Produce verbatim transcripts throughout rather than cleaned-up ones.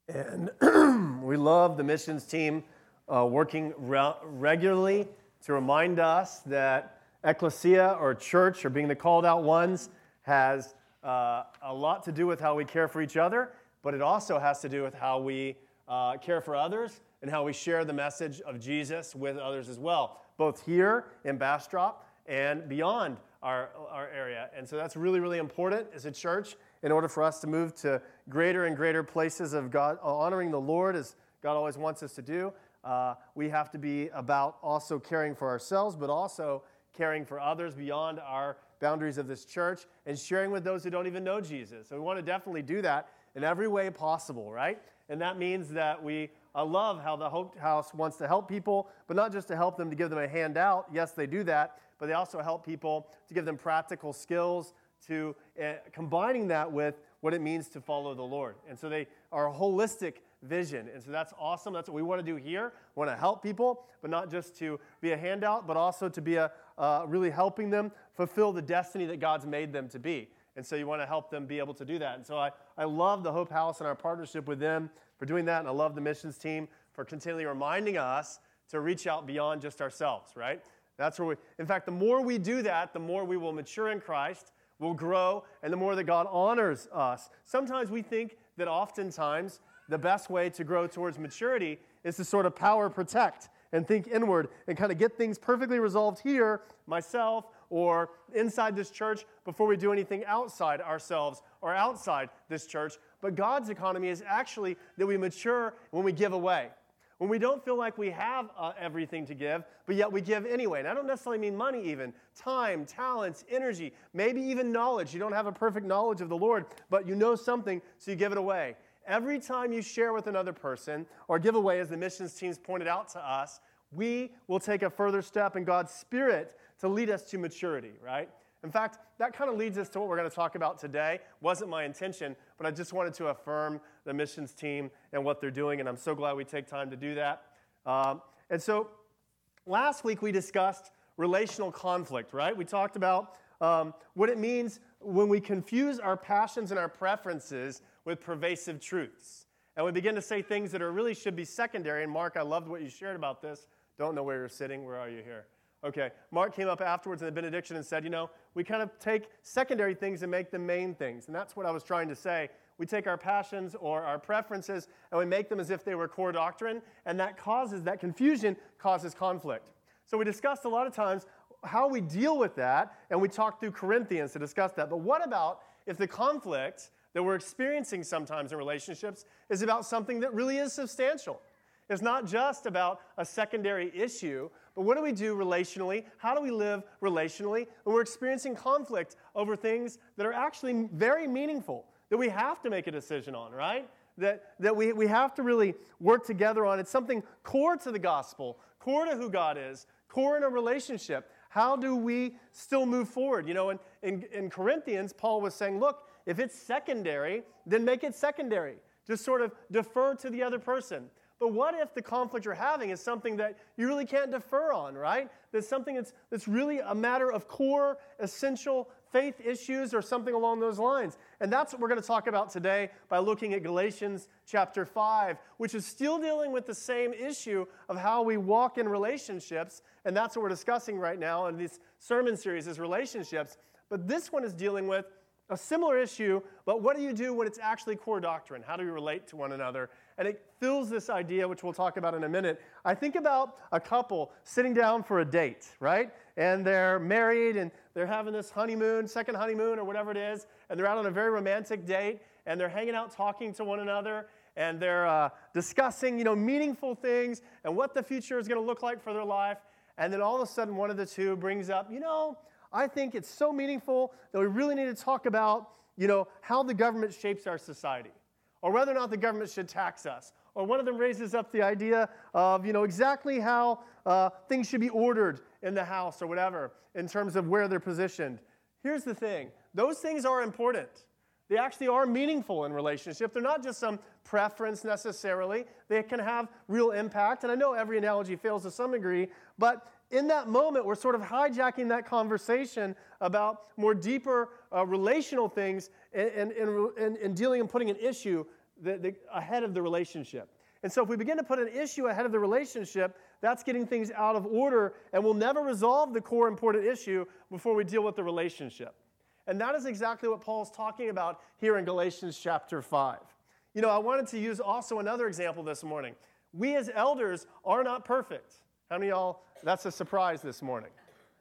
And we love the missions team uh, working re- regularly to remind us that ecclesia, or church, or being the called out ones, has uh, a lot to do with how we care for each other, but it also has to do with how we uh, care for others and how we share the message of Jesus with others as well, both here in Bastrop and beyond our, our area. And so that's really, really important as a church in order for us to move to greater and greater places of God, honoring the Lord as God always wants us to do. Uh, we have to be about also caring for ourselves, but also caring for others beyond our boundaries of this church and sharing with those who don't even know Jesus. So we want to definitely do that in every way possible, right? And that means that we uh, love how the Hope House wants to help people, but not just to help them to give them a handout. Yes, they do that, but they also help people to give them practical skills, to uh, combining that with what it means to follow the Lord. And so they are a holistic vision. And so that's awesome. That's what we want to do here. We want to help people, but not just to be a handout, but also to be a uh, really helping them fulfill the destiny that God's made them to be. And so you want to help them be able to do that. And so I, I love the Hope House and our partnership with them for doing that. And I love the missions team for continually reminding us to reach out beyond just ourselves, right? That's where we, in fact, the more we do that, the more we will mature in Christ, we'll grow, and the more that God honors us. Sometimes we think that oftentimes the best way to grow towards maturity is to sort of power protect and think inward and kind of get things perfectly resolved here, myself, or inside this church before we do anything outside ourselves or outside this church. But God's economy is actually that we mature when we give away. When we don't feel like we have uh, everything to give, but yet we give anyway. And I don't necessarily mean money even. Time, talents, energy, maybe even knowledge. You don't have a perfect knowledge of the Lord, but you know something, so you give it away. Every time you share with another person or give away, as the missions teams pointed out to us, we will take a further step in God's Spirit to lead us to maturity, right? In fact, that kind of leads us to what we're going to talk about today. Wasn't my intention, but I just wanted to affirm the missions team and what they're doing, and I'm so glad we take time to do that. Um, and so last week we discussed relational conflict, right? We talked about um, what it means when we confuse our passions and our preferences with pervasive truths. And we begin to say things that are really should be secondary. And Mark, I loved what you shared about this. Don't know where you're sitting. Where are you here? Okay. Mark came up afterwards in the benediction and said, you know, we kind of take secondary things and make them main things. And that's what I was trying to say. We take our passions or our preferences and we make them as if they were core doctrine. And that causes, that confusion causes conflict. So we discussed a lot of times how we deal with that. And we talked through Corinthians to discuss that. But what about if the conflict that we're experiencing sometimes in relationships is about something that really is substantial? It's not just about a secondary issue, but what do we do relationally? How do we live relationally when we're experiencing conflict over things that are actually very meaningful, that we have to make a decision on, right? That, that we, we have to really work together on. It's something core to the gospel, core to who God is, core in a relationship. How do we still move forward? You know, in, in, in Corinthians, Paul was saying, look, if it's secondary, then make it secondary. Just sort of defer to the other person. But what if the conflict you're having is something that you really can't defer on, right? That's something that's, that's really a matter of core, essential faith issues or something along those lines. And that's what we're going to talk about today by looking at Galatians chapter five, which is still dealing with the same issue of how we walk in relationships. And that's what we're discussing right now in this sermon series is relationships. But this one is dealing with a similar issue, but what do you do when it's actually core doctrine? How do we relate to one another? And it fills this idea, which we'll talk about in a minute. I think about a couple sitting down for a date, right? And they're married, and they're having this honeymoon, second honeymoon, or whatever it is, and they're out on a very romantic date, and they're hanging out talking to one another, and they're uh, discussing, you know, meaningful things and what the future is going to look like for their life. And then all of a sudden, one of the two brings up, you know, I think it's so meaningful that we really need to talk about, you know, how the government shapes our society, or whether or not the government should tax us. Or one of them raises up the idea of, you know, exactly how uh, things should be ordered in the house or whatever in terms of where they're positioned. Here's the thing. Those things are important. They actually are meaningful in relationship. They're not just some preference necessarily. They can have real impact. And I know every analogy fails to some degree, but in that moment, we're sort of hijacking that conversation about more deeper uh, relational things and, and, and, and dealing and putting an issue the, the, ahead of the relationship. And so if we begin to put an issue ahead of the relationship, that's getting things out of order, and we'll never resolve the core important issue before we deal with the relationship. And that is exactly what Paul's talking about here in Galatians chapter five. You know, I wanted to use also another example this morning. We as elders are not perfect. How many of y'all, that's a surprise this morning?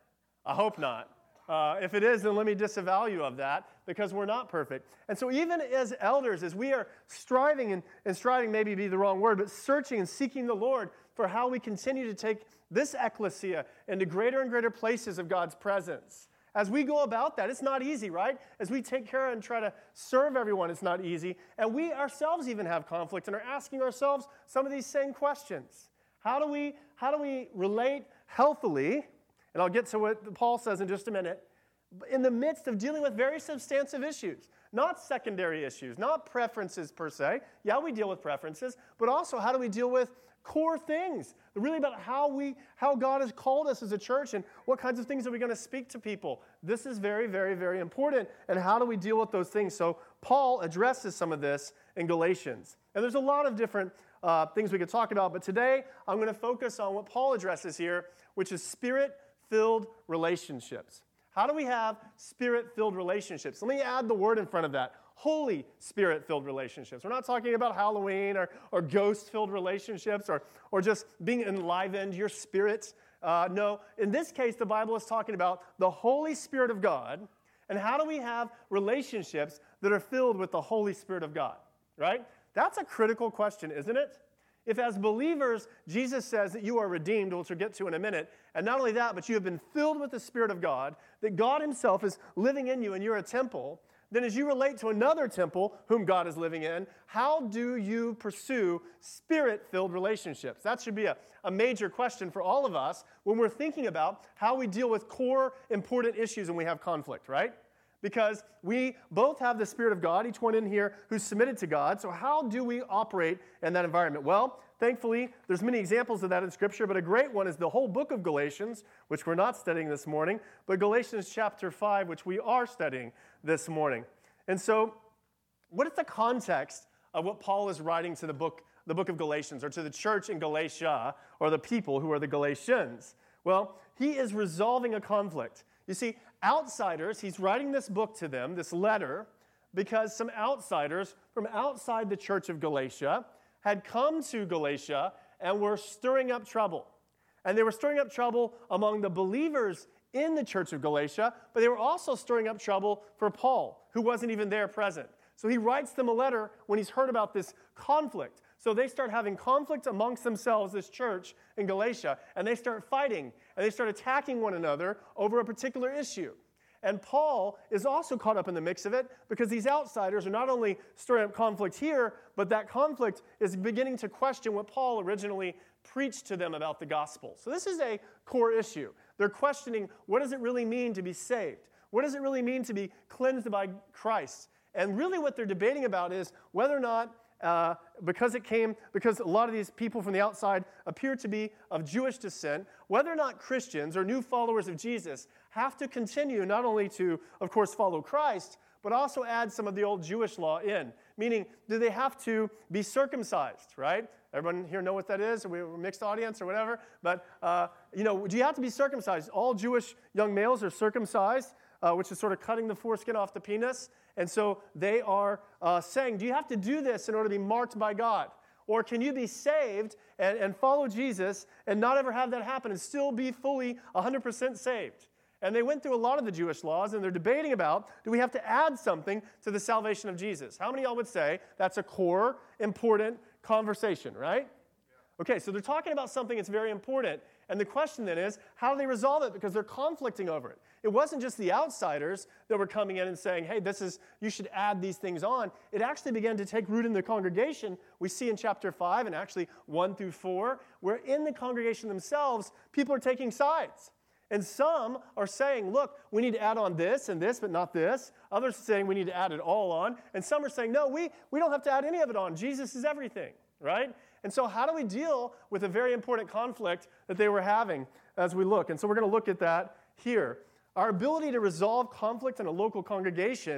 I hope not. Uh, if it is, then let me disavow you of that, because we're not perfect. And so even as elders, as we are striving, and, and striving maybe be the wrong word, but searching and seeking the Lord for how we continue to take this ecclesia into greater and greater places of God's presence. As we go about that, it's not easy, right? As we take care and try to serve everyone, it's not easy. And we ourselves even have conflict and are asking ourselves some of these same questions. How do we, how do we relate healthily? And I'll get to what Paul says in just a minute. In the midst of dealing with very substantive issues, not secondary issues, not preferences per se. Yeah, we deal with preferences, but also how do we deal with core things, really about how we, how God has called us as a church and what kinds of things are we going to speak to people. This is very, very, very important, and how do we deal with those things? So Paul addresses some of this in Galatians, and there's a lot of different uh, things we could talk about, but today I'm going to focus on what Paul addresses here, which is spirit-filled relationships. How do we have spirit-filled relationships? Let me add the word in front of that. Holy Spirit-filled relationships. We're not talking about Halloween or, or ghost-filled relationships or, or just being enlivened, your spirit. Uh, no, in this case, the Bible is talking about the Holy Spirit of God, and how do we have relationships that are filled with the Holy Spirit of God, right? That's a critical question, isn't it? If as believers, Jesus says that you are redeemed, which we'll get to in a minute, and not only that, but you have been filled with the Spirit of God, that God himself is living in you and you're a temple, then as you relate to another temple whom God is living in, how do you pursue spirit-filled relationships? That should be a, a major question for all of us when we're thinking about how we deal with core important issues when we have conflict, right? Because we both have the Spirit of God, each one in here who's submitted to God. So how do we operate in that environment? Well, thankfully, there's many examples of that in Scripture, but a great one is the whole book of Galatians, which we're not studying this morning, but Galatians chapter five, which we are studying this morning. And so, what is the context of what Paul is writing to the book, the book of Galatians, or to the church in Galatia, or the people who are the Galatians? Well, he is resolving a conflict. You see, outsiders, he's writing this book to them, this letter, because some outsiders from outside the church of Galatia had come to Galatia and were stirring up trouble. And they were stirring up trouble among the believers in the church of Galatia, but they were also stirring up trouble for Paul, who wasn't even there present. So he writes them a letter when he's heard about this conflict. So they start having conflict amongst themselves, this church in Galatia, and they start fighting, and they start attacking one another over a particular issue. And Paul is also caught up in the mix of it because these outsiders are not only stirring up conflict here, but that conflict is beginning to question what Paul originally preached to them about the gospel. So this is a core issue. They're questioning, what does it really mean to be saved? What does it really mean to be cleansed by Christ? And really what they're debating about is whether or not Uh, because it came, because a lot of these people from the outside appear to be of Jewish descent, whether or not Christians or new followers of Jesus have to continue not only to, of course, follow Christ, but also add some of the old Jewish law in. Meaning, do they have to be circumcised, right? Everyone here know what that is? Are we a mixed audience or whatever? But, uh, you know, do you have to be circumcised? All Jewish young males are circumcised, uh, which is sort of cutting the foreskin off the penis. And so they are uh, saying, do you have to do this in order to be marked by God? Or can you be saved and, and follow Jesus and not ever have that happen and still be fully one hundred percent saved? And they went through a lot of the Jewish laws, and they're debating about, do we have to add something to the salvation of Jesus? How many of y'all would say that's a core, important conversation, right? Okay, so they're talking about something that's very important, and the question then is, how do they resolve it? Because they're conflicting over it. It wasn't just the outsiders that were coming in and saying, hey, this is, you should add these things on. It actually began to take root in the congregation. We see in chapter five, and actually one through four, where in the congregation themselves, people are taking sides. And some are saying, look, we need to add on this and this, but not this. Others are saying we need to add it all on. And some are saying, no, we, we don't have to add any of it on. Jesus is everything, right? And so how do we deal with a very important conflict that they were having as we look? And so we're going to look at that here. Our ability to resolve conflict in a local congregation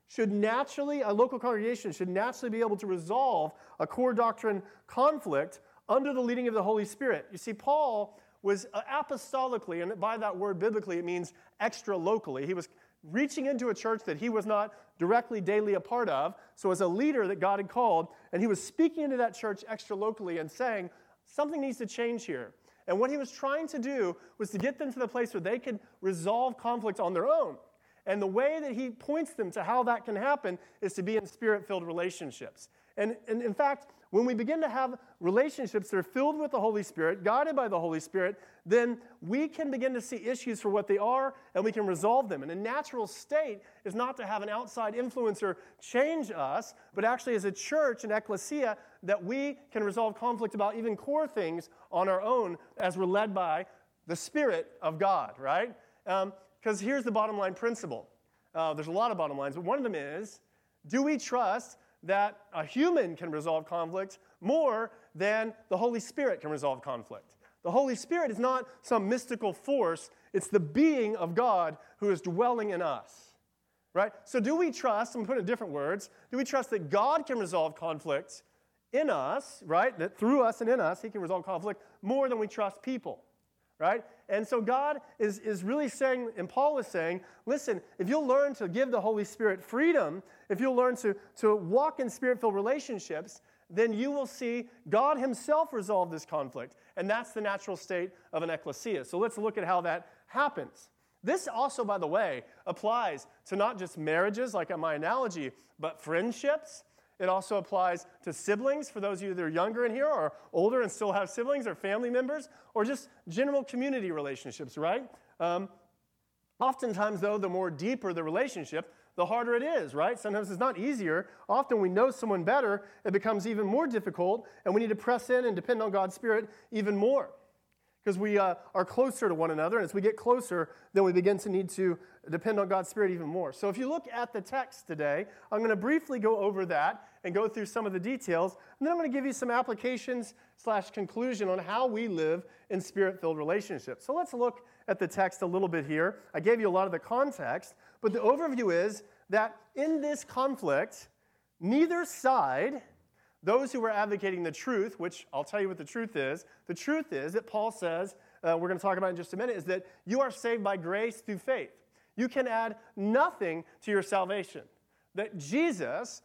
should naturally, a local congregation should naturally be able to resolve a core doctrine conflict under the leading of the Holy Spirit. You see, Paul was apostolically, and by that word biblically, it means extra locally. He was reaching into a church that he was not directly daily a part of, so as a leader that God had called, and he was speaking into that church extra locally and saying, something needs to change here. And what he was trying to do was to get them to the place where they could resolve conflict on their own. And the way that he points them to how that can happen is to be in spirit-filled relationships. And, and in fact, when we begin to have relationships that are filled with the Holy Spirit, guided by the Holy Spirit, then we can begin to see issues for what they are, and we can resolve them. And a natural state is not to have an outside influencer change us, but actually as a church, an ecclesia, that we can resolve conflict about even core things on our own as we're led by the Spirit of God, right? Because um, here's the bottom line principle. Uh, there's a lot of bottom lines, but one of them is, do we trust that a human can resolve conflict more than the Holy Spirit can resolve conflict? The Holy Spirit is not some mystical force. It's the being of God who is dwelling in us, right? So do we trust, I'm putting it in different words, do we trust that God can resolve conflict in us, right? That through us and in us, he can resolve conflict more than we trust people, right? And so God is, is really saying, and Paul is saying, listen, if you'll learn to give the Holy Spirit freedom, if you'll learn to, to walk in spirit-filled relationships, then you will see God himself resolve this conflict. And that's the natural state of an ecclesia. So let's look at how that happens. This also, by the way, applies to not just marriages, like in my analogy, but friendships. It also applies to siblings, for those of you that are younger in here or older and still have siblings or family members, or just general community relationships, right? Um, oftentimes, though, the more deeper the relationship, the harder it is, right? Sometimes it's not easier. Often we know someone better, it becomes even more difficult, and we need to press in and depend on God's Spirit even more. Because we uh, are closer to one another, and as we get closer, then we begin to need to depend on God's Spirit even more. So if you look at the text today, I'm going to briefly go over that and go through some of the details, and then I'm going to give you some applications slash conclusion on how we live in Spirit-filled relationships. So let's look at the text a little bit here. I gave you a lot of the context, but the overview is that in this conflict, neither side, those who were advocating the truth, which I'll tell you what the truth is, the truth is that Paul says, uh, we're going to talk about in just a minute, is that you are saved by grace through faith. You can add nothing to your salvation. That Jesus,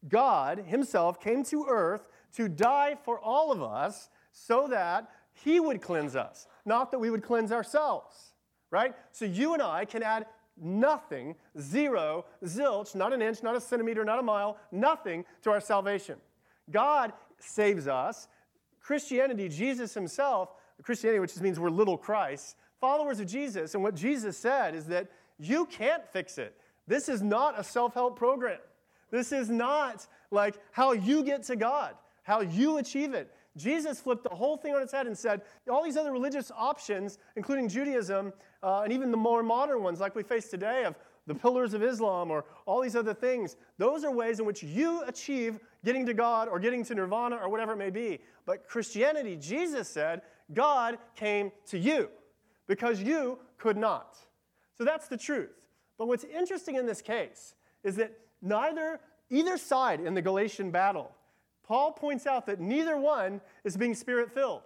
God himself, came to earth to die for all of us so that he would cleanse us, not that we would cleanse ourselves, right? So you and I can add nothing, zero, zilch, not an inch, not a centimeter, not a mile, nothing to our salvation. God saves us. Christianity, Jesus himself, Christianity, which just means we're little Christ, followers of Jesus, and what Jesus said is that you can't fix it. This is not a self-help program. This is not like how you get to God, how you achieve it. Jesus flipped the whole thing on its head and said, all these other religious options, including Judaism, uh, and even the more modern ones like we face today of the pillars of Islam or all these other things, those are ways in which you achieve getting to God or getting to nirvana or whatever it may be. But Christianity, Jesus said, God came to you because you could not. So that's the truth. But what's interesting in this case is that neither, either side in the Galatian battle, Paul points out that neither one is being Spirit-filled.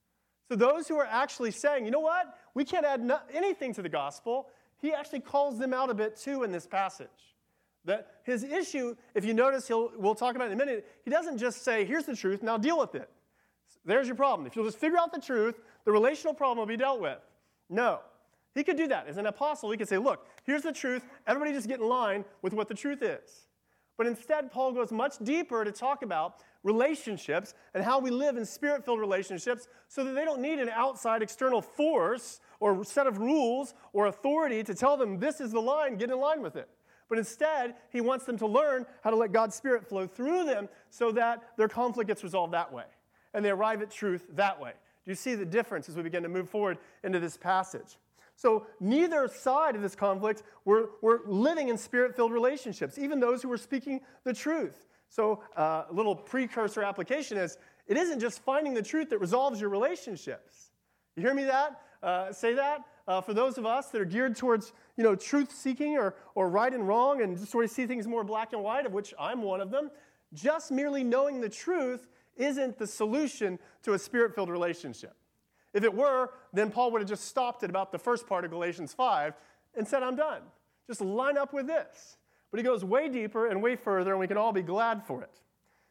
So those who are actually saying, you know what, we can't add no- anything to the gospel, he actually calls them out a bit too in this passage. That his issue, if you notice, he'll, we'll talk about it in a minute, he doesn't just say, here's the truth, now deal with it. There's your problem. If you'll just figure out the truth, the relational problem will be dealt with. No. He could do that. As an apostle, he could say, look, here's the truth. Everybody just get in line with what the truth is. But instead, Paul goes much deeper to talk about relationships and how we live in Spirit-filled relationships so that they don't need an outside external force or set of rules or authority to tell them this is the line, get in line with it. But instead, he wants them to learn how to let God's Spirit flow through them so that their conflict gets resolved that way. And they arrive at truth that way. Do you see the difference as we begin to move forward into this passage? So neither side of this conflict were, were living in Spirit-filled relationships, even those who were speaking the truth. So uh, a little precursor application is, it isn't just finding the truth that resolves your relationships. You hear me that? Uh, say that? uh, for those of us that are geared towards, you know, truth-seeking or, or right and wrong and just sort of see things more black and white, of which I'm one of them, just merely knowing the truth isn't the solution to a spirit-filled relationship. If it were, then Paul would have just stopped at about the first part of Galatians five and said, I'm done. Just line up with this. But he goes way deeper and way further, and we can all be glad for it.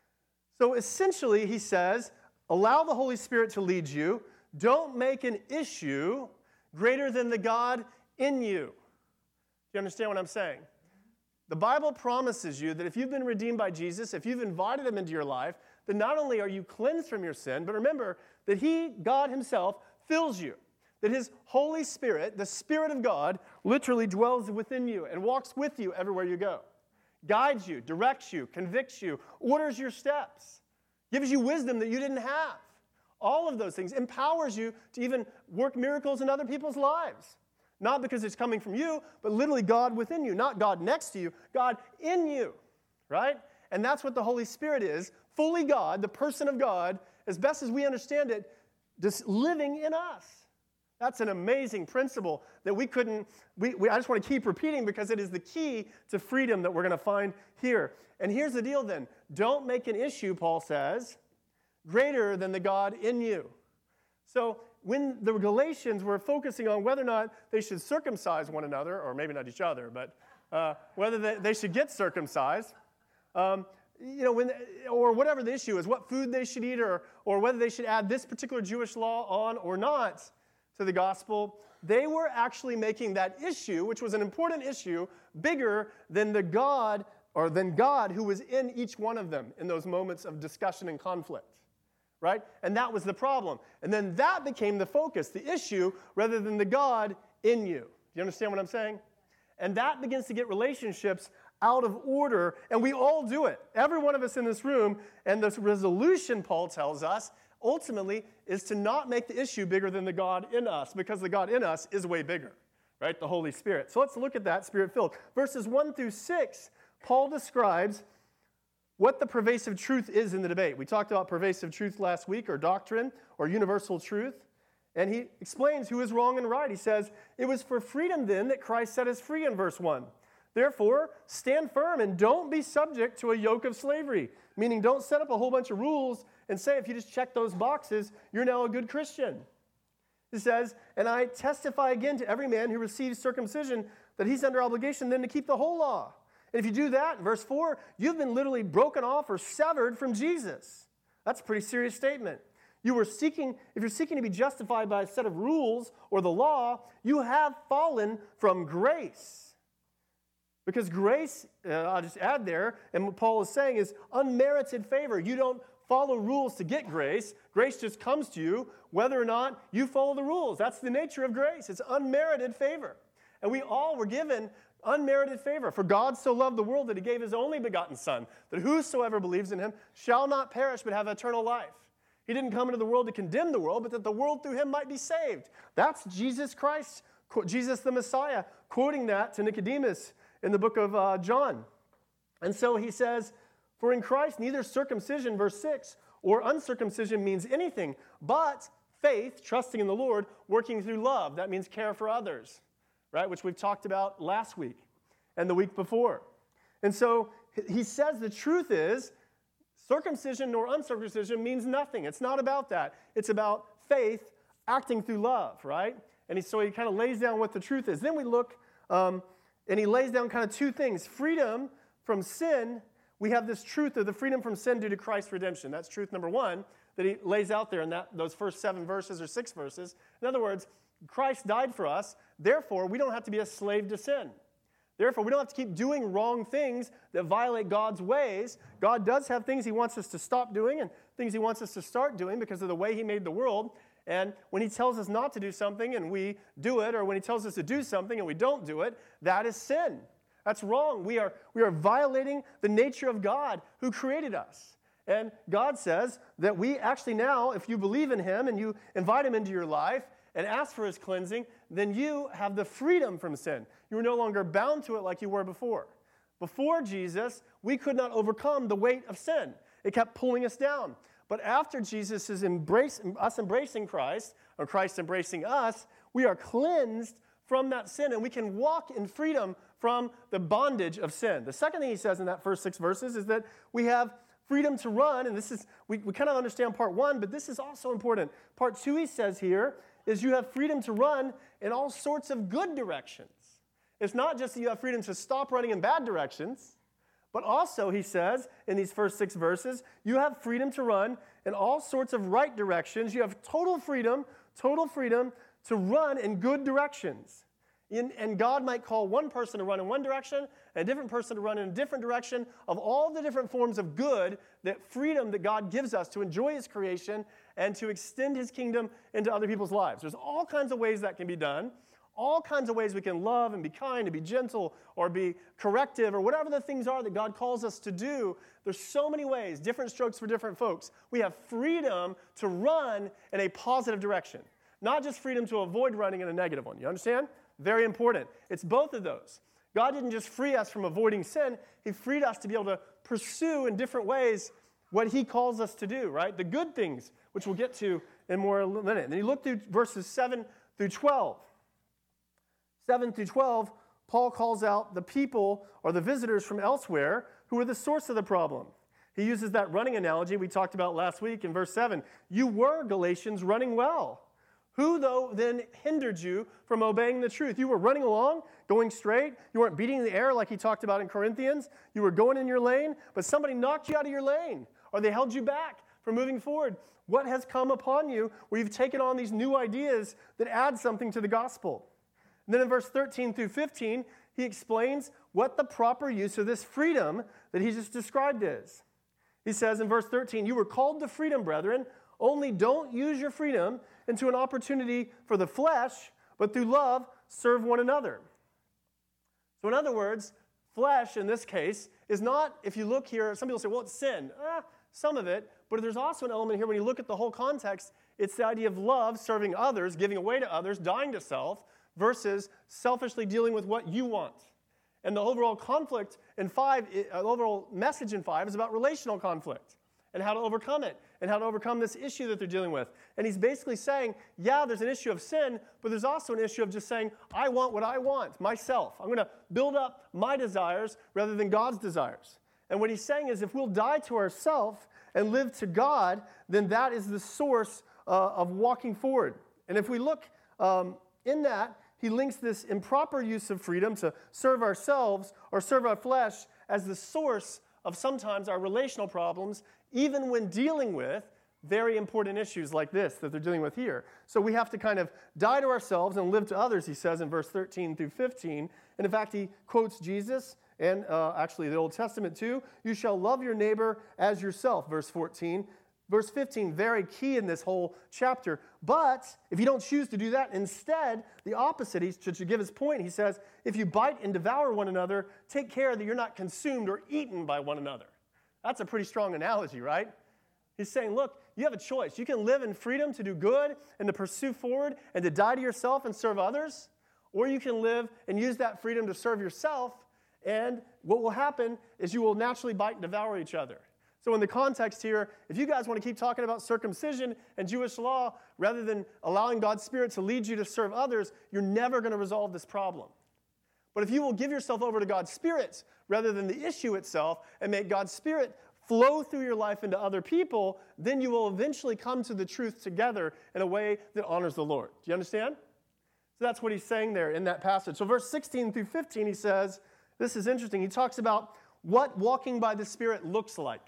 So essentially, he says, allow the Holy Spirit to lead you. Don't make an issue greater than the God in you. Do you understand what I'm saying? The Bible promises you that if you've been redeemed by Jesus, if you've invited him into your life, then not only are you cleansed from your sin, but remember that he, God himself, fills you. That his Holy Spirit, the Spirit of God, literally dwells within you and walks with you everywhere you go. Guides you, directs you, convicts you, orders your steps, gives you wisdom that you didn't have. All of those things empowers you to even work miracles in other people's lives. Not because it's coming from you, but literally God within you. Not God next to you, God in you, right? And that's what the Holy Spirit is, fully God, the person of God, as best as we understand it, just living in us. That's an amazing principle that we couldn't, we, we, I just want to keep repeating because it is the key to freedom that we're going to find here. And here's the deal then. Don't make an issue, Paul says, greater than the God in you. So when the Galatians were focusing on whether or not they should circumcise one another, or maybe not each other, but uh, whether they, they should get circumcised, um, you know, when, or whatever the issue is, what food they should eat, or, or whether they should add this particular Jewish law on or not to the gospel, they were actually making that issue, which was an important issue, bigger than the God, or than God who was in each one of them in those moments of discussion and conflict. Right? And that was the problem. And then that became the focus, the issue, rather than the God in you. Do you understand what I'm saying? And that begins to get relationships out of order, and we all do it. Every one of us in this room, and this resolution, Paul tells us, ultimately is to not make the issue bigger than the God in us, because the God in us is way bigger, right? The Holy Spirit. So let's look at that, Spirit-filled. Verses one through six, Paul describes what the pervasive truth is in the debate. We talked about pervasive truth last week, or doctrine, or universal truth. And he explains who is wrong and right. He says, it was for freedom then that Christ set us free in verse one. Therefore, stand firm and don't be subject to a yoke of slavery. Meaning don't set up a whole bunch of rules and say if you just check those boxes, you're now a good Christian. He says, and I testify again to every man who receives circumcision that he's under obligation then to keep the whole law. And if you do that, in verse four, you've been literally broken off or severed from Jesus. That's a pretty serious statement. You were seeking, if you're seeking to be justified by a set of rules or the law, you have fallen from grace. Because grace, uh, I'll just add there, and what Paul is saying is unmerited favor. You don't follow rules to get grace. Grace just comes to you whether or not you follow the rules. That's the nature of grace. It's unmerited favor. And we all were given unmerited favor. For God so loved the world that he gave his only begotten Son, that whosoever believes in him shall not perish but have eternal life. He didn't come into the world to condemn the world, but that the world through him might be saved. That's Jesus Christ, Jesus the Messiah, quoting that to Nicodemus in the book of uh, John. And so he says, for in Christ neither circumcision, verse six, or uncircumcision means anything, but faith, trusting in the Lord, working through love. That means care for others. Right, which we've talked about last week and the week before. And so he says the truth is circumcision nor uncircumcision means nothing. It's not about that. It's about faith acting through love, right? And he, so he kind of lays down what the truth is. Then we look, um, and he lays down kind of two things. Freedom from sin. We have this truth of the freedom from sin due to Christ's redemption. That's truth number one that he lays out there in that those first seven verses or six verses. In other words, Christ died for us, therefore we don't have to be a slave to sin. Therefore, we don't have to keep doing wrong things that violate God's ways. God does have things he wants us to stop doing and things he wants us to start doing because of the way he made the world. And when he tells us not to do something and we do it, or when he tells us to do something and we don't do it, that is sin. That's wrong. We are, we are violating the nature of God who created us. And God says that we actually now, if you believe in him and you invite him into your life, and ask for his cleansing, then you have the freedom from sin. You are no longer bound to it like you were before. Before Jesus, we could not overcome the weight of sin. It kept pulling us down. But after Jesus is embrace, us embracing Christ, or Christ embracing us, we are cleansed from that sin, and we can walk in freedom from the bondage of sin. The second thing he says in that first six verses is that we have freedom to run, and this is, we, we kind of understand part one, but this is also important. Part two, he says here, is you have freedom to run in all sorts of good directions. It's not just that you have freedom to stop running in bad directions, but also, he says, in these first six verses, you have freedom to run in all sorts of right directions. You have total freedom, total freedom to run in good directions. In, and God might call one person to run in one direction and a different person to run in a different direction of all the different forms of good, that freedom that God gives us to enjoy his creation and to extend his kingdom into other people's lives. There's all kinds of ways that can be done. All kinds of ways we can love and be kind and be gentle or be corrective or whatever the things are that God calls us to do. There's so many ways, different strokes for different folks. We have freedom to run in a positive direction, not just freedom to avoid running in a negative one. You understand? Very important. It's both of those. God didn't just free us from avoiding sin. He freed us to be able to pursue in different ways what he calls us to do, right? The good things, which we'll get to in more a minute. And then you look through verses seven through twelve. seven through twelve, Paul calls out the people or the visitors from elsewhere who are the source of the problem. He uses that running analogy we talked about last week in verse seven. You were, Galatians, running well. Who, though, then hindered you from obeying the truth? You were running along, going straight. You weren't beating the air like he talked about in Corinthians. You were going in your lane, but somebody knocked you out of your lane, or they held you back from moving forward. What has come upon you where you've taken on these new ideas that add something to the gospel? And then in verse thirteen through fifteen, he explains what the proper use of this freedom that he just described is. He says in verse thirteen, you were called to freedom, brethren, only don't use your freedom into an opportunity for the flesh, but through love, serve one another. So in other words, flesh in this case is not, if you look here, some people say, well, it's sin. Ah, some of it, but there's also an element here when you look at the whole context, it's the idea of love, serving others, giving away to others, dying to self, versus selfishly dealing with what you want. And the overall conflict in five, the overall message in five is about relational conflict and how to overcome it and how to overcome this issue that they're dealing with. And he's basically saying, yeah, there's an issue of sin, but there's also an issue of just saying, I want what I want, myself. I'm going to build up my desires rather than God's desires. And what he's saying is if we'll die to ourselves and live to God, then that is the source uh, of walking forward. And if we look um, in that, he links this improper use of freedom to serve ourselves or serve our flesh as the source of sometimes our relational problems, even when dealing with very important issues like this that they're dealing with here. So we have to kind of die to ourselves and live to others, he says in verse thirteen through fifteen. And in fact, he quotes Jesus and uh, actually the Old Testament too. You shall love your neighbor as yourself, verse fourteen. Verse fifteen, very key in this whole chapter. But if you don't choose to do that, instead, the opposite, he, to, to give his point, he says, if you bite and devour one another, take care that you're not consumed or eaten by one another. That's a pretty strong analogy, right? He's saying, look, you have a choice. You can live in freedom to do good and to pursue forward and to die to yourself and serve others, or you can live and use that freedom to serve yourself, and what will happen is you will naturally bite and devour each other. So in the context here, if you guys want to keep talking about circumcision and Jewish law rather than allowing God's Spirit to lead you to serve others, you're never going to resolve this problem. But if you will give yourself over to God's Spirit rather than the issue itself and make God's Spirit flow through your life into other people, then you will eventually come to the truth together in a way that honors the Lord. Do you understand? So that's what he's saying there in that passage. So verse sixteen through fifteen, he says, this is interesting. He talks about what walking by the Spirit looks like.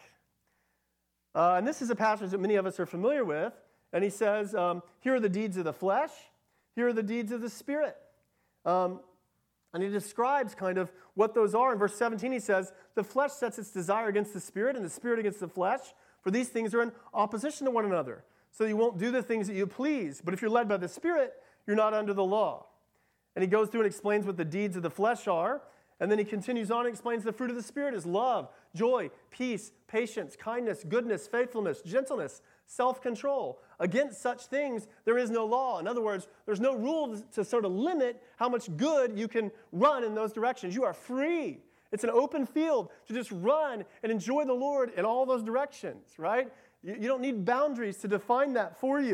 Uh, and this is a passage that many of us are familiar with. And he says, um, here are the deeds of the flesh. Here are the deeds of the Spirit. Um, and he describes kind of what those are. In verse seventeen, he says, the flesh sets its desire against the Spirit, and the Spirit against the flesh. For these things are in opposition to one another. So you won't do the things that you please. But if you're led by the Spirit, you're not under the law. And he goes through and explains what the deeds of the flesh are. And then he continues on and explains the fruit of the Spirit is love, joy, peace, patience, kindness, goodness, faithfulness, gentleness, self-control. Against such things, there is no law. In other words, there's no rule to sort of limit how much good you can run in those directions. You are free. It's an open field to just run and enjoy the Lord in all those directions, right? You, you don't need boundaries to define that for you.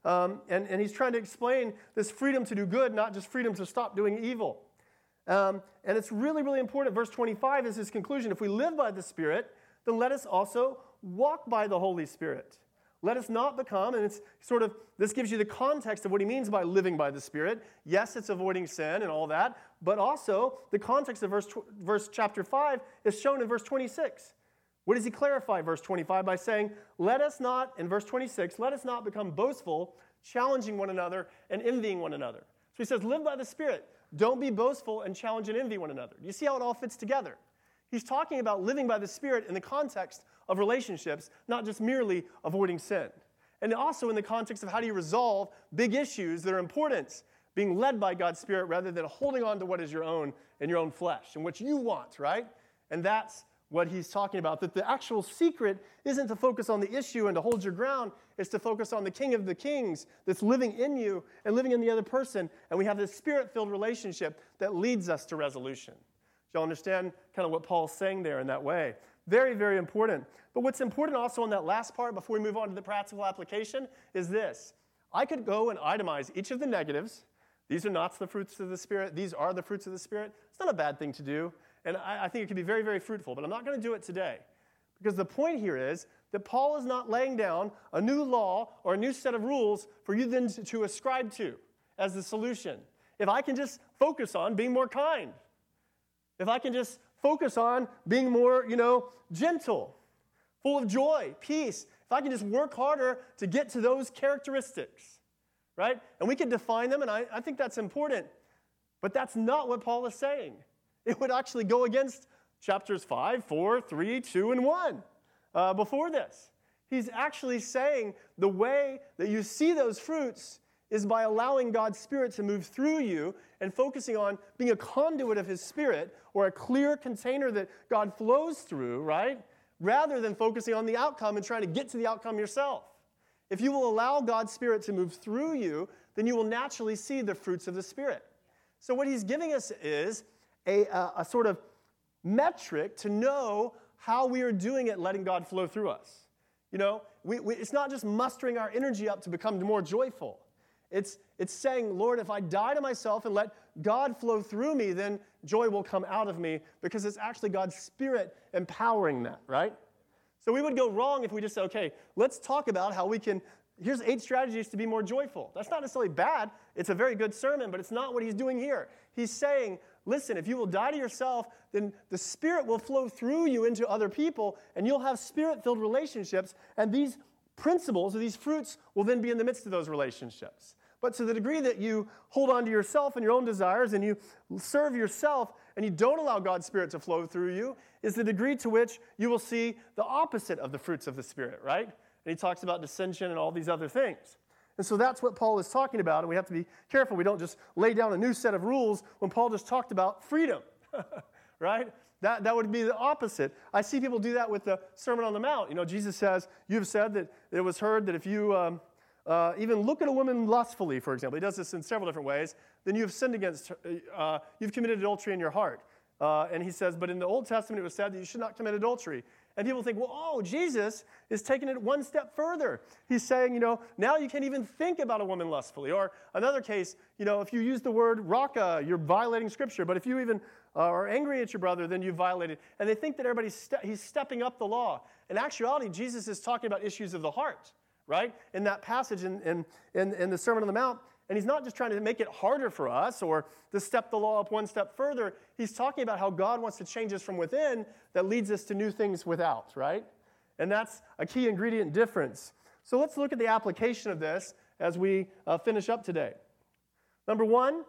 Um, and, and he's trying to explain this freedom to do good, not just freedom to stop doing evil. Um, and it's really, really important. Verse twenty-five is his conclusion. If we live by the Spirit, then let us also walk by the Holy Spirit. Let us not become, and it's sort of, this gives you the context of what he means by living by the Spirit. Yes, it's avoiding sin and all that, but also the context of verse, verse chapter five is shown in verse twenty-six. What does he clarify, verse twenty-five, by saying, let us not, in verse twenty-six, let us not become boastful, challenging one another and envying one another. So he says, live by the Spirit. Don't be boastful and challenge and envy one another. You see how it all fits together? He's talking about living by the Spirit in the context of relationships, not just merely avoiding sin. And also in the context of how do you resolve big issues that are important, being led by God's Spirit rather than holding on to what is your own in your own flesh and what you want, right? And that's what he's talking about, that the actual secret isn't to focus on the issue and to hold your ground, it's to focus on the King of the Kings that's living in you and living in the other person, and we have this Spirit-filled relationship that leads us to resolution. Do you understand kind of what Paul's saying there in that way? Very, very important. But what's important also on that last part, before we move on to the practical application, is this. I could go and itemize each of the negatives. These are not the fruits of the Spirit. These are the fruits of the Spirit. It's not a bad thing to do. And I, I think it can be very, very fruitful. But I'm not going to do it today. Because the point here is that Paul is not laying down a new law or a new set of rules for you then to, to ascribe to as the solution. If I can just focus on being more kind. If I can just focus on being more, you know, gentle, full of joy, peace. If I can just work harder to get to those characteristics, right? And we can define them, and I, I think that's important. But that's not what Paul is saying. It would actually go against chapters five, four, three, two, and one uh, before this. He's actually saying the way that you see those fruits is by allowing God's Spirit to move through you and focusing on being a conduit of His Spirit or a clear container that God flows through, right? Rather than focusing on the outcome and trying to get to the outcome yourself. If you will allow God's Spirit to move through you, then you will naturally see the fruits of the Spirit. So what he's giving us is a, a, a sort of metric to know how we are doing it, letting God flow through us. You know, we, we, it's not just mustering our energy up to become more joyful. It's, it's saying, Lord, if I die to myself and let God flow through me, then joy will come out of me because it's actually God's Spirit empowering that, right? So we would go wrong if we just say, okay, let's talk about how we can, here's eight strategies to be more joyful. That's not necessarily bad. It's a very good sermon, but it's not what he's doing here. He's saying, listen, if you will die to yourself, then the Spirit will flow through you into other people, and you'll have Spirit-filled relationships, and these principles or these fruits will then be in the midst of those relationships. But to the degree that you hold on to yourself and your own desires and you serve yourself and you don't allow God's Spirit to flow through you is the degree to which you will see the opposite of the fruits of the Spirit, right? And he talks about dissension and all these other things. And so that's what Paul is talking about, and we have to be careful. We don't just lay down a new set of rules when Paul just talked about freedom, right? That, that would be the opposite. I see people do that with the Sermon on the Mount. You know, Jesus says, you have said that it was heard that if you um, uh, even look at a woman lustfully, for example, he does this in several different ways, then you have sinned against her, uh, you've committed adultery in your heart. Uh, and he says, but in the Old Testament it was said that you should not commit adultery. And people think, well, oh, Jesus is taking it one step further. He's saying, you know, now you can't even think about a woman lustfully. Or another case, you know, if you use the word raka, you're violating Scripture. But if you even uh, are angry at your brother, then you've violated. And they think that everybody's ste- he's stepping up the law. In actuality, Jesus is talking about issues of the heart, right? In that passage in, in, in, in the Sermon on the Mount. And he's not just trying to make it harder for us or to step the law up one step further. He's talking about how God wants to change us from within that leads us to new things without, right? And that's a key ingredient difference. So let's look at the application of this as we uh, finish up today. Number one,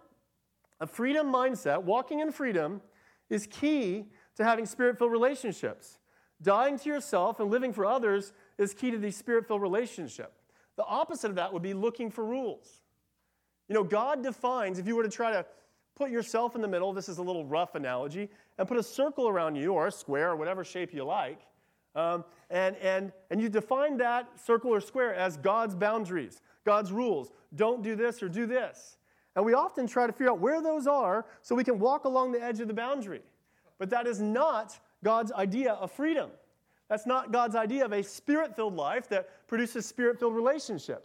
a freedom mindset, walking in freedom, is key to having Spirit-filled relationships. Dying to yourself and living for others is key to the Spirit-filled relationship. The opposite of that would be looking for rules. You know, God defines, if you were to try to put yourself in the middle, this is a little rough analogy, and put a circle around you, or a square, or whatever shape you like, um, and, and, and you define that circle or square as God's boundaries, God's rules. Don't do this or do this. And we often try to figure out where those are so we can walk along the edge of the boundary. But that is not God's idea of freedom. That's not God's idea of a Spirit-filled life that produces Spirit-filled relationships.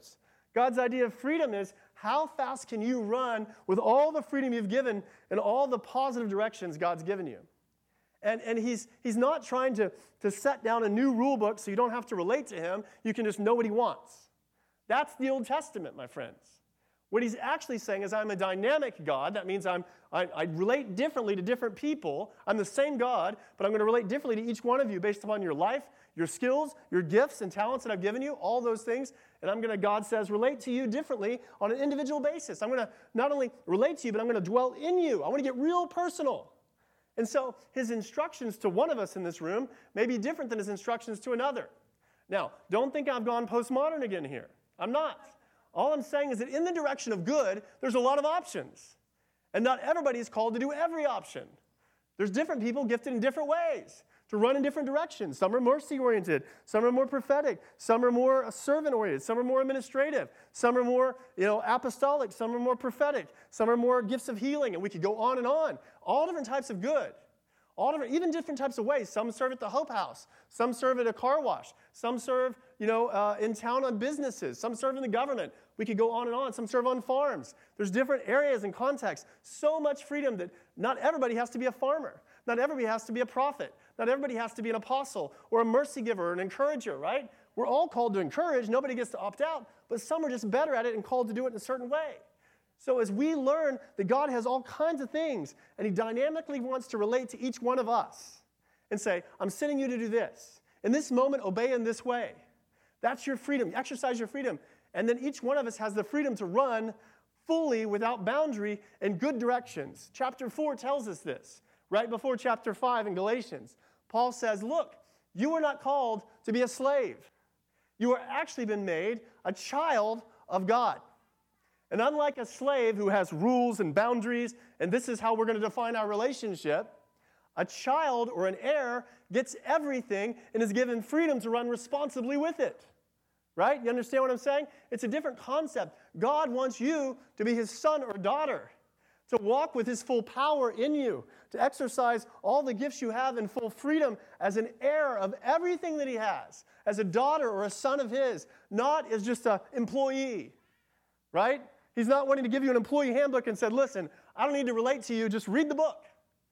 God's idea of freedom is how fast can you run with all the freedom you've given and all the positive directions God's given you. And, and he's, he's not trying to, to set down a new rule book so you don't have to relate to him. You can just know what he wants. That's the Old Testament, my friends. What he's actually saying is I'm a dynamic God. That means I'm, I, I relate differently to different people. I'm the same God, but I'm going to relate differently to each one of you based upon your life, your skills, your gifts and talents that I've given you, all those things. And I'm going to, God says, relate to you differently on an individual basis. I'm going to not only relate to you, but I'm going to dwell in you. I want to get real personal. And so his instructions to one of us in this room may be different than his instructions to another. Now, don't think I've gone postmodern again here. I'm not. All I'm saying is that in the direction of good, there's a lot of options. And not everybody is called to do every option. There's different people gifted in different ways to run in different directions. Some are mercy-oriented. Some are more prophetic. Some are more servant-oriented. Some are more administrative. Some are more, you know, apostolic. Some are more prophetic. Some are more gifts of healing. And we could go on and on. All different types of good. All different, even different types of ways. Some serve at the Hope House. Some serve at a car wash. Some serve, you know, uh, in town on businesses. Some serve in the government. We could go on and on. Some serve on farms. There's different areas and contexts. So much freedom that not everybody has to be a farmer. Not everybody has to be a prophet. Not everybody has to be an apostle or a mercy giver or an encourager, right? We're all called to encourage. Nobody gets to opt out. But some are just better at it and called to do it in a certain way. So as we learn that God has all kinds of things, and he dynamically wants to relate to each one of us and say, I'm sending you to do this. In this moment, obey in this way. That's your freedom. Exercise your freedom. And then each one of us has the freedom to run fully without boundary in good directions. Chapter four tells us this. Right before chapter five in Galatians, Paul says, look, you were not called to be a slave. You are actually been made a child of God. And unlike a slave who has rules and boundaries, and this is how we're going to define our relationship, a child or an heir gets everything and is given freedom to run responsibly with it. Right? You understand what I'm saying? It's a different concept. God wants you to be his son or daughter, to walk with his full power in you, to exercise all the gifts you have in full freedom as an heir of everything that he has, as a daughter or a son of his, not as just an employee. Right? He's not wanting to give you an employee handbook and said, listen, I don't need to relate to you, just read the book.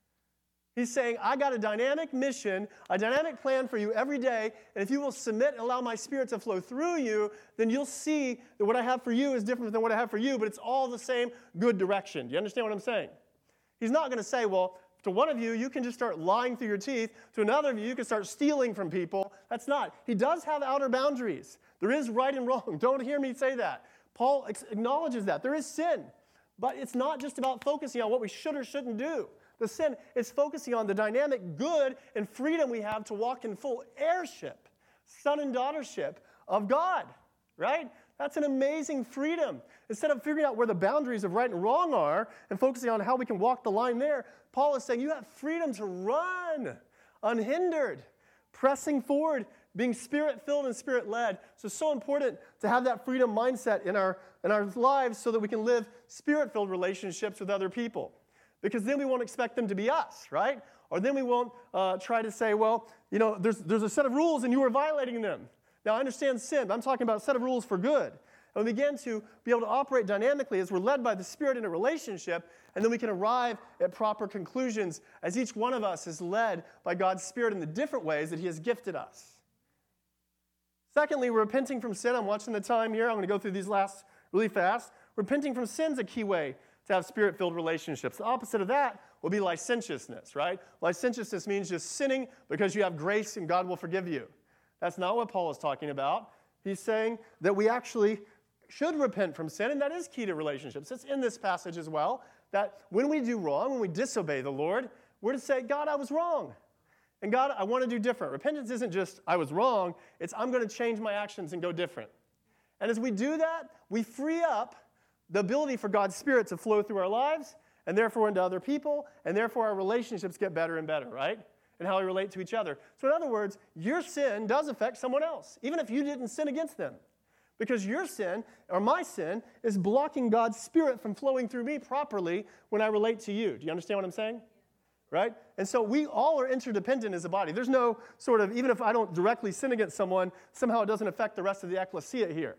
He's saying, I got a dynamic mission, a dynamic plan for you every day, and if you will submit and allow my Spirit to flow through you, then you'll see that what I have for you is different than what I have for you, but it's all the same good direction. Do you understand what I'm saying? He's not going to say, well, to one of you, you can just start lying through your teeth. To another of you, you can start stealing from people. That's not. He does have outer boundaries. There is right and wrong. Don't hear me say that. Paul acknowledges that. There is sin. But it's not just about focusing on what we should or shouldn't do. The sin is focusing on the dynamic good and freedom we have to walk in full heirship, son and daughtership of God, right? That's an amazing freedom. Instead of figuring out where the boundaries of right and wrong are and focusing on how we can walk the line there, Paul is saying you have freedom to run unhindered, pressing forward, being Spirit-filled and Spirit-led. So it's so important to have that freedom mindset in our, in our lives so that we can live Spirit-filled relationships with other people. Because then we won't expect them to be us, right? Or then we won't uh, try to say, well, you know, there's, there's a set of rules and you are violating them. Now, I understand sin, but I'm talking about a set of rules for good. And we begin to be able to operate dynamically as we're led by the Spirit in a relationship, and then we can arrive at proper conclusions as each one of us is led by God's Spirit in the different ways that he has gifted us. Secondly, we're repenting from sin. I'm watching the time here. I'm going to go through these last really fast. Repenting from sin is a key way to have Spirit-filled relationships. The opposite of that will be licentiousness, right? Licentiousness means just sinning because you have grace and God will forgive you. That's not what Paul is talking about. He's saying that we actually should repent from sin, and that is key to relationships. It's in this passage as well, that when we do wrong, when we disobey the Lord, we're to say, God, I was wrong. And God, I want to do different. Repentance isn't just, I was wrong. It's, I'm going to change my actions and go different. And as we do that, we free up the ability for God's Spirit to flow through our lives, and therefore into other people, and therefore our relationships get better and better, right? And how we relate to each other. So in other words, your sin does affect someone else, even if you didn't sin against them. Because your sin, or my sin, is blocking God's Spirit from flowing through me properly when I relate to you. Do you understand what I'm saying? Right? And so we all are interdependent as a body. There's no sort of, even if I don't directly sin against someone, somehow it doesn't affect the rest of the ecclesia here.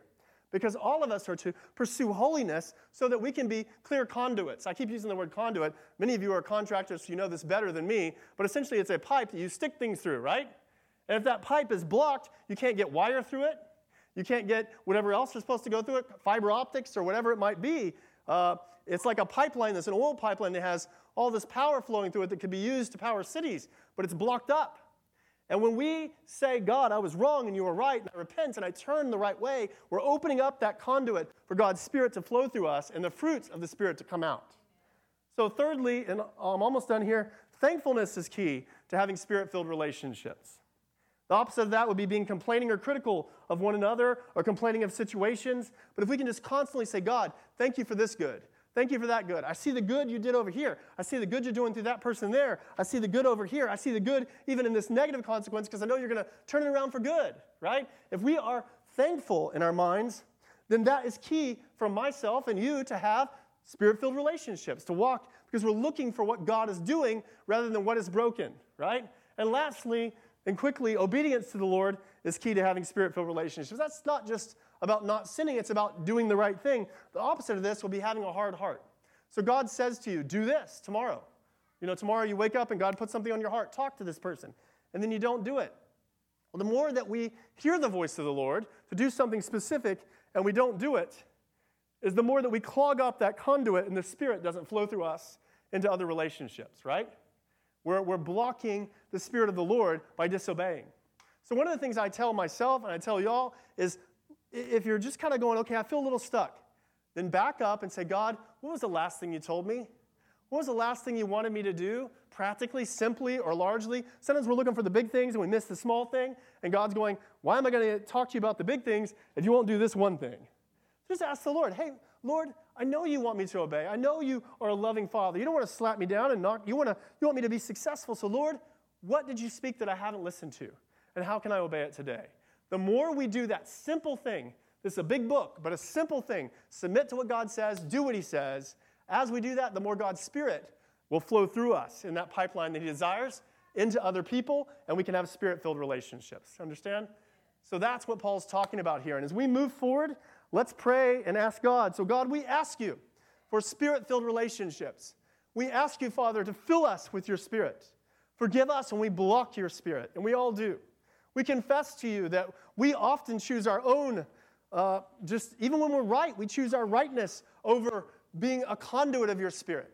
Because all of us are to pursue holiness so that we can be clear conduits. I keep using the word conduit. Many of you are contractors, so you know this better than me. But essentially, it's a pipe that you stick things through, right? And if that pipe is blocked, you can't get wire through it. You can't get whatever else is supposed to go through it, fiber optics or whatever it might be. Uh, it's like a pipeline that's an oil pipeline that has all this power flowing through it that could be used to power cities, but it's blocked up. And when we say, God, I was wrong and you were right, and I repent and I turn the right way, we're opening up that conduit for God's Spirit to flow through us and the fruits of the Spirit to come out. So thirdly, and I'm almost done here, thankfulness is key to having Spirit-filled relationships. The opposite of that would be being complaining or critical of one another or complaining of situations. But if we can just constantly say, God, thank you for this good. Thank you for that good. I see the good you did over here. I see the good you're doing through that person there. I see the good over here. I see the good even in this negative consequence because I know you're going to turn it around for good, right? If we are thankful in our minds, then that is key for myself and you to have Spirit-filled relationships, to walk because we're looking for what God is doing rather than what is broken, right? And lastly, and quickly, obedience to the Lord is key to having Spirit-filled relationships. That's not just about not sinning, it's about doing the right thing. The opposite of this will be having a hard heart. So God says to you, do this tomorrow. You know, tomorrow you wake up and God puts something on your heart, talk to this person, and then you don't do it. Well, the more that we hear the voice of the Lord to do something specific and we don't do it, is the more that we clog up that conduit and the Spirit doesn't flow through us into other relationships, right? We're, we're blocking the Spirit of the Lord by disobeying. So one of the things I tell myself and I tell y'all is if you're just kind of going, okay, I feel a little stuck, then back up and say, God, what was the last thing you told me? What was the last thing you wanted me to do, practically, simply, or largely? Sometimes we're looking for the big things and we miss the small thing, and God's going, why am I going to talk to you about the big things if you won't do this one thing? Just ask the Lord, hey, Lord, I know you want me to obey. I know you are a loving Father. You don't want to slap me down and knock. You want to. You want me to be successful. So, Lord, what did you speak that I haven't listened to? And how can I obey it today? The more we do that simple thing, this is a big book, but a simple thing, submit to what God says, do what he says. As we do that, the more God's Spirit will flow through us in that pipeline that he desires into other people, and we can have Spirit-filled relationships. Understand? So that's what Paul's talking about here. And as we move forward, let's pray and ask God. So God, we ask you for Spirit-filled relationships. We ask you, Father, to fill us with your Spirit. Forgive us when we block your Spirit, and we all do. We confess to you that we often choose our own, uh, just even when we're right, we choose our rightness over being a conduit of your Spirit.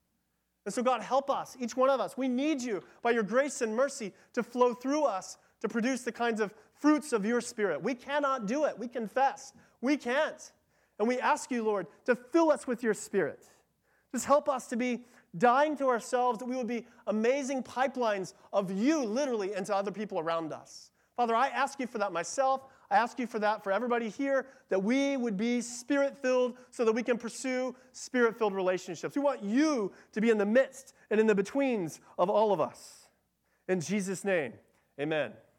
And so God, help us, each one of us. We need you by your grace and mercy to flow through us to produce the kinds of fruits of your Spirit. We cannot do it. We confess. We can't. And we ask you, Lord, to fill us with your Spirit. Just help us to be dying to ourselves, that we would be amazing pipelines of you, literally, into other people around us. Father, I ask you for that myself. I ask you for that for everybody here, that we would be Spirit-filled so that we can pursue Spirit-filled relationships. We want you to be in the midst and in the betweens of all of us. In Jesus' name, amen.